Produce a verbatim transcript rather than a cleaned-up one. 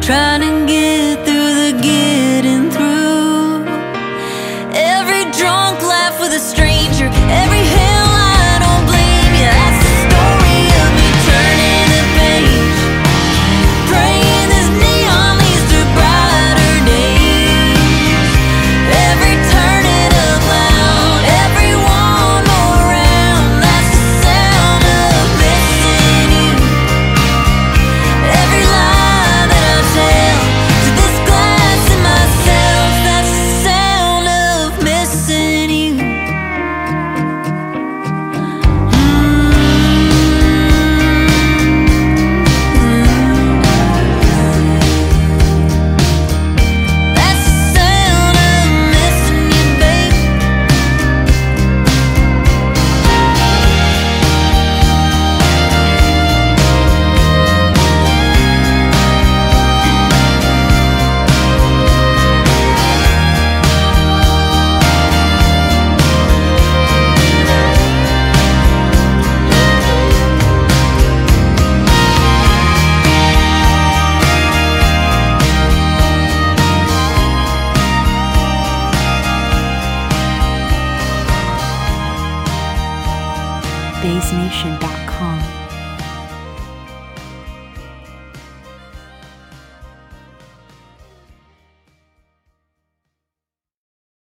trying to get through the getting through. Every drunk laugh with a stranger, every hell I don't blame you. That's the story of me turning the page, praying this neon leads to brighter days. Every turn it up loud, everyone around, that's the sound of missing you. Every lie that I tell to this glass in myself, that's the sound of missing you. That's the sound of missing you, babe. bass nation dot com